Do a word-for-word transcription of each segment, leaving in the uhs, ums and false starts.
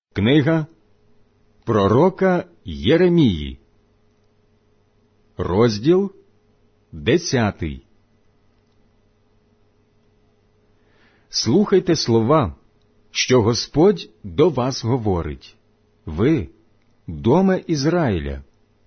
Книга пророка Єремії, розділ десятий. Слухайте слова, що Господь до вас говорить, ви, доме Ізраїля.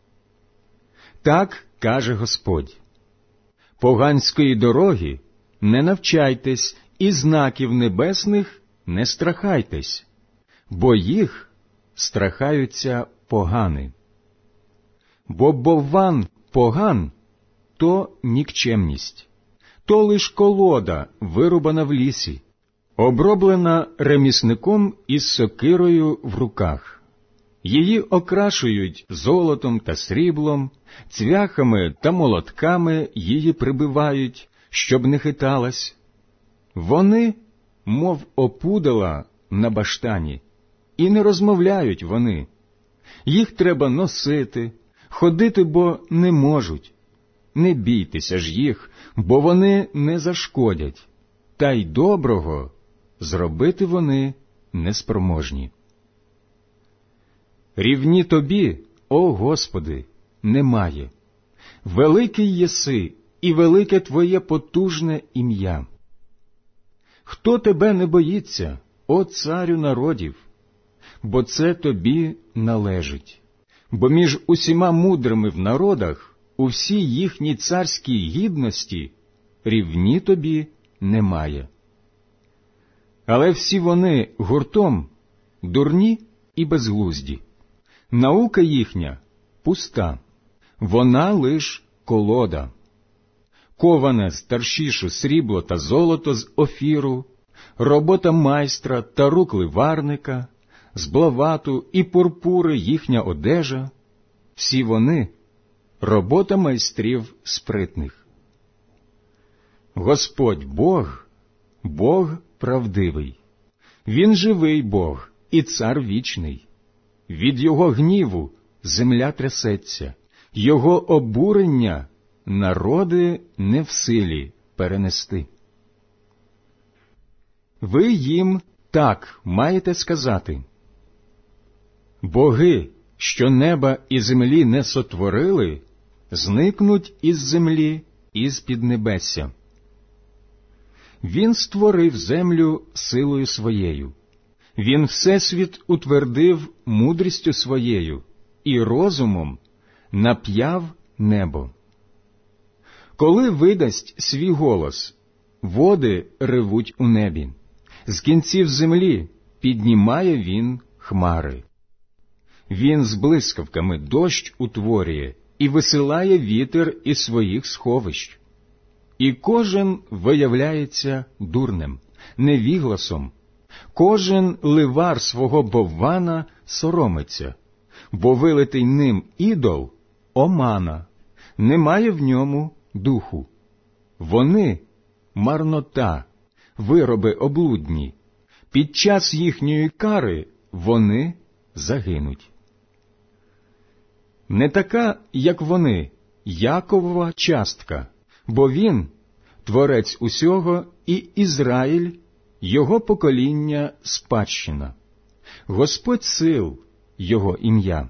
Так каже Господь: поганської дороги не навчайтесь, і знаків небесних не страхайтесь, бо їх страхаються погани. Бо бовван поган – то нікчемність, то лиш колода, вирубана в лісі, оброблена ремісником із сокирою в руках. Її окрашують золотом та сріблом, цвяхами та молотками її прибивають, щоб не хиталась. Вони, мов опудала на баштані, і не розмовляють вони. Їх треба носити, ходити, бо не можуть. Не бійтеся ж їх, бо вони не зашкодять, та й доброго зробити вони неспроможні. Рівні тобі, о Господи, немає. Великий єси, і велике Твоє потужне ім'я. Хто тебе не боїться, о царю народів? Бо це тобі належить. Бо між усіма мудрими в народах, у всій їхній царській гідності, рівні тобі немає. Але всі вони гуртом дурні і безглузді. Наука їхня пуста, вона лиш колода. Коване з таршішу срібло та золото з офіру, робота майстра та рук ливарника, з блавату і пурпури їхня одежа, всі вони – робота майстрів спритних. Господь Бог – Бог правдивий. Він живий Бог і цар вічний. Від Його гніву земля трясеться, Його обурення народи не в силі перенести. Ви їм так маєте сказати: боги, що неба і землі не сотворили, зникнуть із землі і з піднебесся. Він створив землю силою своєю, він всесвіт утвердив мудрістю своєю і розумом нап'яв небо. Коли видасть свій голос, води ревуть у небі, з кінців землі піднімає він хмари. Він з блискавками дощ утворює і висилає вітер із своїх сховищ. І кожен виявляється дурнем, невігласом, кожен ливар свого боввана соромиться, бо вилитий ним ідол – омана, немає в ньому духу. Вони – марнота, вироби облудні, під час їхньої кари вони загинуть. Не така, як вони, Яковова частка, бо він – творець усього, і Ізраїль – його покоління спадщина. Господь сил – його ім'я.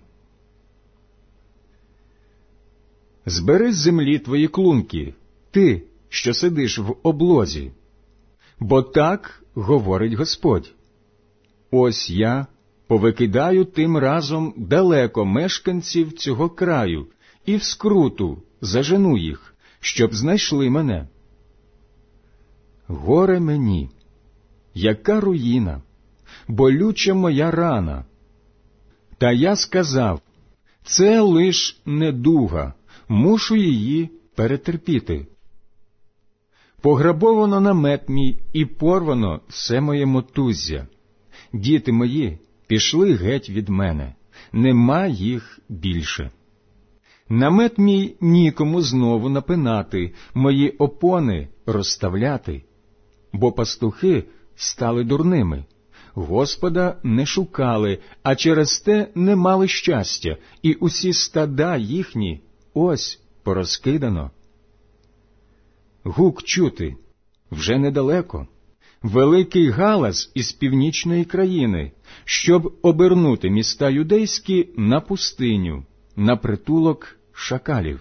Збери з землі твої клунки, ти, що сидиш в облозі, бо так говорить Господь. Ось я повикидаю тим разом далеко мешканців цього краю і в скруту зажену їх, щоб знайшли мене. Горе мені, яка руїна, болюча моя рана. Та я сказав, це лиш недуга, мушу її перетерпіти. Пограбовано намет мій і порвано все моє мотуззя. Діти мої пішли геть від мене, нема їх більше. Намет мій нікому знову напинати, мої опони розставляти. Бо пастухи стали дурними, Господа не шукали, а через те не мали щастя, і усі стада їхні ось порозкидано. Гук чути вже недалеко, великий галас із північної країни, щоб обернути міста юдейські на пустиню, на притулок шакалів.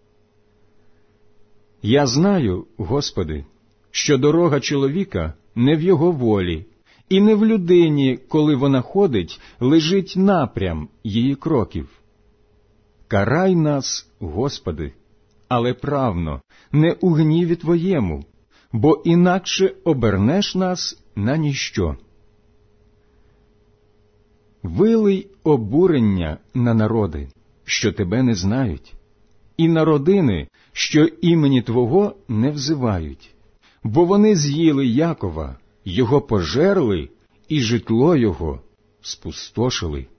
Я знаю, Господи, що дорога чоловіка не в його волі, і не в людині, коли вона ходить, лежить напрям її кроків. Карай нас, Господи, але правно, не у гніві Твоєму, бо інакше обернеш нас на ніщо. Вилий обурення на народи, що Тебе не знають, і на родини, що імені Твого не взивають, бо вони з'їли Якова, його пожерли, і житло його спустошили.